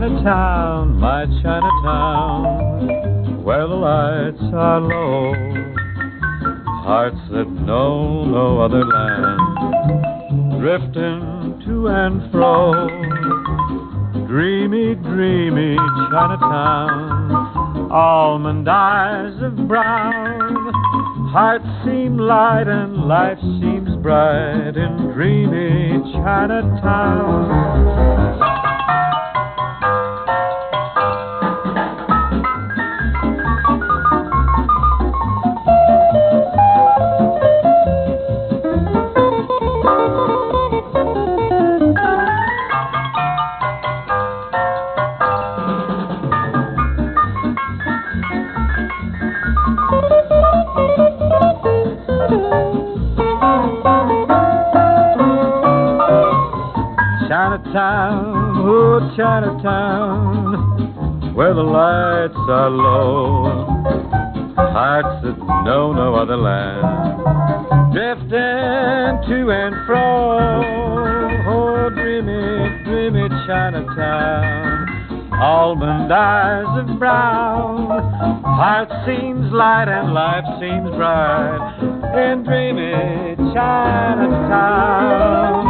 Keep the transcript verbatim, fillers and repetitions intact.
Chinatown, my Chinatown, where the lights are low, hearts that know no other land, drifting to and fro. Dreamy, dreamy Chinatown, almond eyes of brown, hearts seem light and life seems bright in dreamy Chinatown. Chinatown, oh Chinatown, where the lights are low, hearts that know no other land, drifting to and fro. Oh, dreamy, dreamy Chinatown, almond eyes of brown, heart seems light and life seems bright in dreamy Chinatown.